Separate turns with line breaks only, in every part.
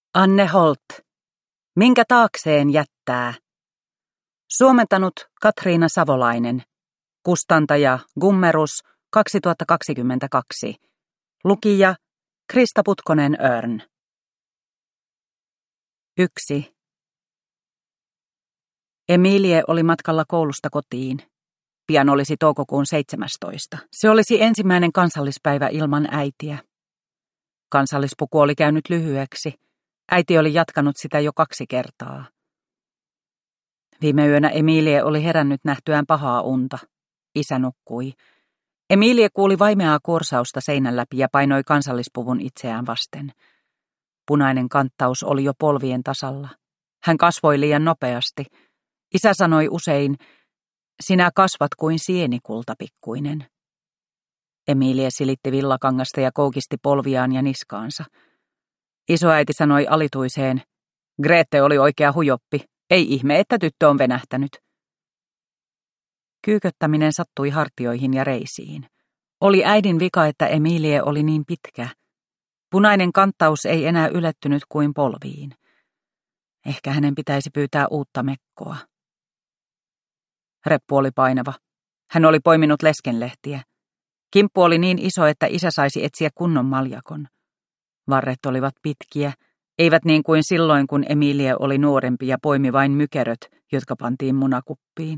Anne Holt. Minkä taakseen jättää? Suomentanut Katriina Savolainen. Kustantaja Gummerus 2022. Lukija Krista Putkonen-Örn. 1. Emilie oli matkalla koulusta kotiin. Pian olisi toukokuun 17. Se olisi ensimmäinen kansallispäivä ilman äitiä. Kansallispuku oli käynyt lyhyeksi. Äiti oli jatkanut sitä jo 2 kertaa. Viime yönä Emilie oli herännyt nähtyään pahaa unta. Isä nukkui. Emilie kuuli vaimeaa kuorsausta seinän läpi ja painoi kansallispuvun itseään vasten. Punainen kanttaus oli jo polvien tasalla. Hän kasvoi liian nopeasti. Isä sanoi usein, sinä kasvat kuin sienikulta, pikkuinen. Emilie silitti villakangasta ja koukisti polviaan ja niskaansa. Isoäiti sanoi alituiseen, Grete oli oikea hujoppi, ei ihme, että tyttö on venähtänyt. Kyyköttäminen sattui hartioihin ja reisiin. Oli äidin vika, että Emilie oli niin pitkä. Punainen kanttaus ei enää ylettynyt kuin polviin. Ehkä hänen pitäisi pyytää uutta mekkoa. Reppu oli painava. Hän oli poiminut leskenlehtiä. Kimppu oli niin iso, että isä saisi etsiä kunnon maljakon. Varret olivat pitkiä, eivät niin kuin silloin, kun Emilie oli nuorempi ja poimi vain mykeröt, jotka pantiin munakuppiin.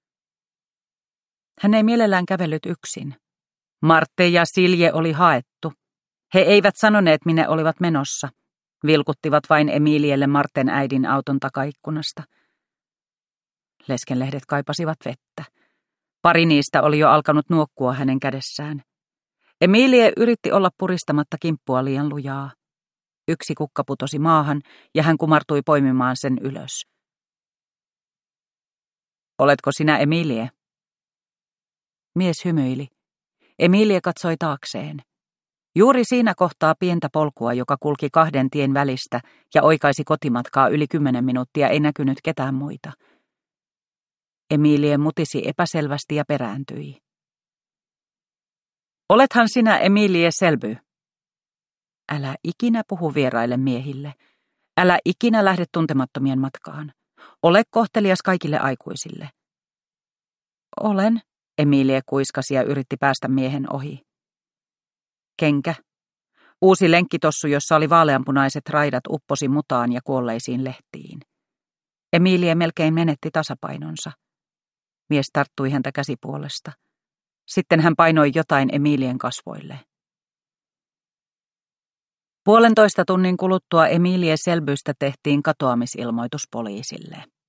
Hän ei mielellään kävellyt yksin. Marte ja Silje oli haettu. He eivät sanoneet, minne olivat menossa. Vilkuttivat vain Emilielle Marten äidin auton takaikkunasta. Leskenlehdet kaipasivat vettä. Pari niistä oli jo alkanut nuokkua hänen kädessään. Emilie yritti olla puristamatta kimppua liian lujaa. Yksi kukka putosi maahan ja hän kumartui poimimaan sen ylös. Oletko sinä Emilie? Mies hymyili. Emilie katsoi taakseen. Juuri siinä kohtaa pientä polkua, joka kulki 2 tien välistä ja oikaisi kotimatkaa yli 10 minuuttia, ei näkynyt ketään muita. Emilie mutisi epäselvästi ja perääntyi. Olethan sinä Emilie Selby? Älä ikinä puhu vieraille miehille. Älä ikinä lähde tuntemattomien matkaan. Ole kohtelias kaikille aikuisille. Olen, Emilie kuiskasi ja yritti päästä miehen ohi. Kenkä. Uusi lenkkitossu, jossa oli vaaleanpunaiset raidat, upposi mutaan ja kuolleisiin lehtiin. Emilie melkein menetti tasapainonsa. Mies tarttui häntä käsipuolesta. Sitten hän painoi jotain Emilien kasvoille. 1,5 tunnin kuluttua Emilie Selbystä tehtiin katoamisilmoitus poliisille.